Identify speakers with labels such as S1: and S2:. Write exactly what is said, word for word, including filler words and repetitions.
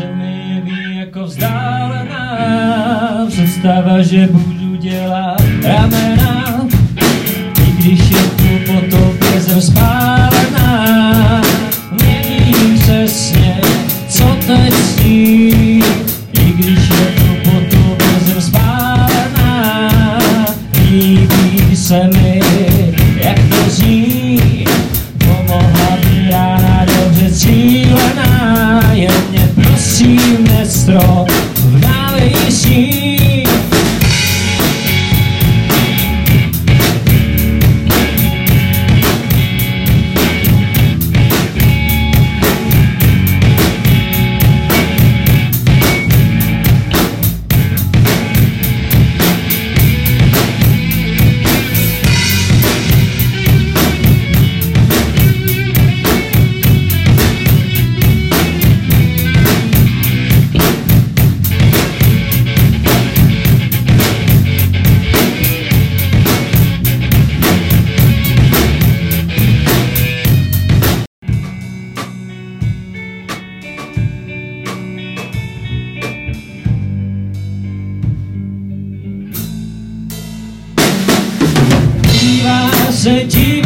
S1: se mi jeví jako vzdálená představa, že budu dělat ramena, i když je tu po tobě zem spálená. Nevím přesně, co teď sní, i když je tu po tobě zem spálená. Líbí se mi, jak to zní, pomohla by rána dobře cílená. Jen mě prosím nestrop v návěsí. Se dívá